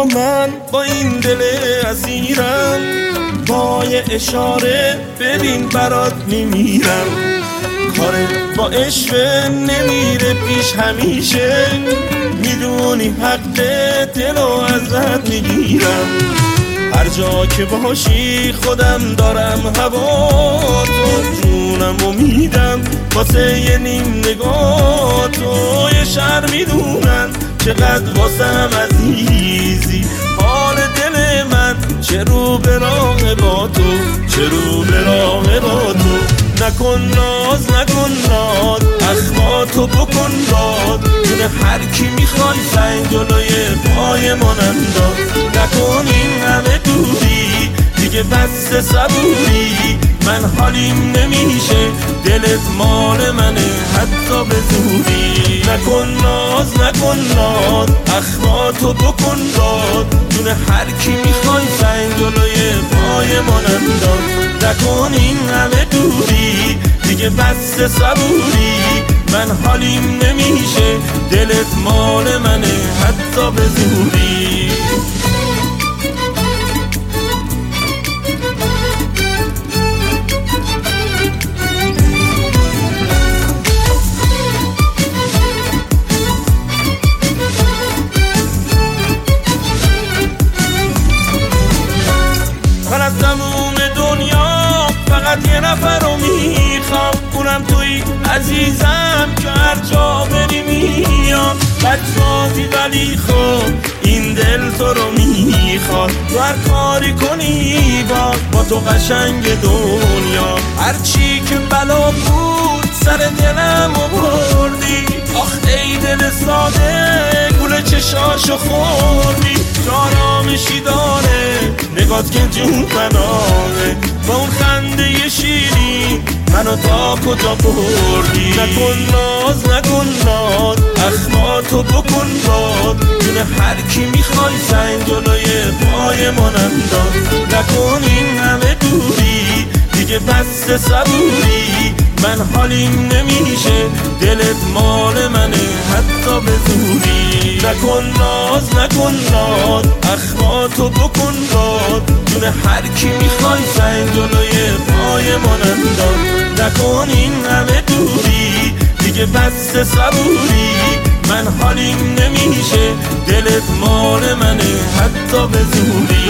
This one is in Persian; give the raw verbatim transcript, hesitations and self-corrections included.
اما من با این دل اسیرم، با یه اشاره ببین برات میمیرم. کاره با عشق نمیره پیش همیشه، میدونی حق دلو ازت میگیرم. هر جا که باشی خودم دارم هوا تو، جونم و میدم واسه یه نیم نگاه تو. یه شهر میدونن چقدر واسم عزیزی، حال دل من چه رو به راه با تو، چه رو به راه با تو. نکن ناز نکن ناز، اخماتو بکن داد، دونه هر کی میخوای سنگ جلوی پای من انداز. نکن این همه دوری دیگه بس صبوری، من حالیم نمیشه دلت مال منه حتی به زوری. نکن ناز نکن ناز، اخماتو بکن داد، دونه هر کی میخوای سنگ جلوی پای من انداز. نکن این همه دوری دیگه بس صبوری، من حالیم نمیشه دلت مال منه حتی به زوری. من از تموم دنیا فقط یه نفر رو میخوام، اونم توی عزیزم که هر جا بری میام. بدبازی ولی خب این دل تو رو میخواد، تو هر کاری کنی با با تو قشنگ دنیا. هرچی که بلا بود سر دلم آوردی، آخ ای دل ساده گول چشاشو خوردی. آرامشی داره نگات که جون فناره، با اون خنده شیری منو تا کجا بردی. نکن ناز نکن ناز، اخماتو بکن داد، دونه هر کی میخوای سنگ جلوی پای من انداز. نکن این همه دوری دیگه بس صبوری، من حالیم نمیشه دلت مال منه حتی به زوری. نکن ناز نکن ناز، اخماتو بکن داد، دونه هر کی میخوای سنگ جلوی پای من انداز. نکن این همه دوری دیگه بس صبوری، من حالیم نمیشه دلت مال منه حتی به زوری.